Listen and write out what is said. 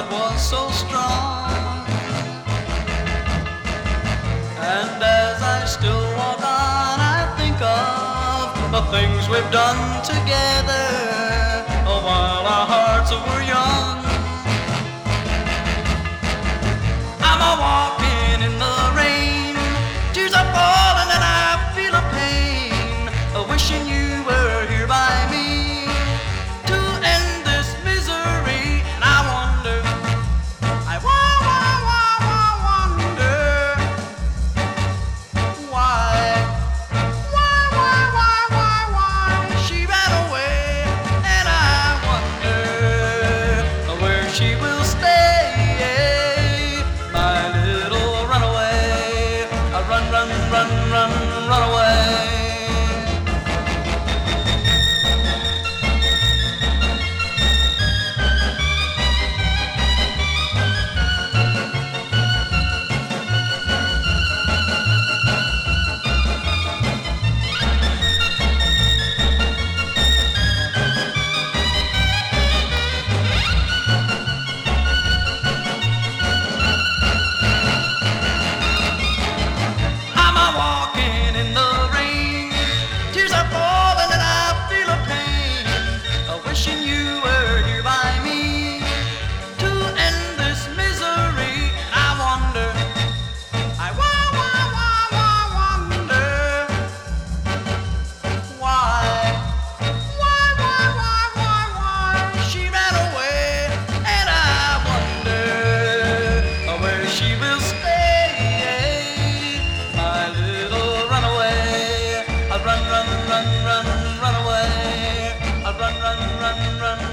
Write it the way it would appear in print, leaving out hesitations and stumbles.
was so strong. And as I still walk on, I think of the things we've done together while our hearts were young. I'm a walking in the rain, tears are falling and I feel a pain, wishing you were here by me to end this misery. And I wonder, I wonder why she ran away, and I wonder where she will stay, my little runaway. Run, run, run, run, run away. Walking in the rain, tears are falling and I feel a pain, wishing you were here by me to end this misery. I wonder, I wonder why she ran away, and I wonder where she will stay, my little runaway. I'll run, run, run, run, run away. I'll run, run, run, run.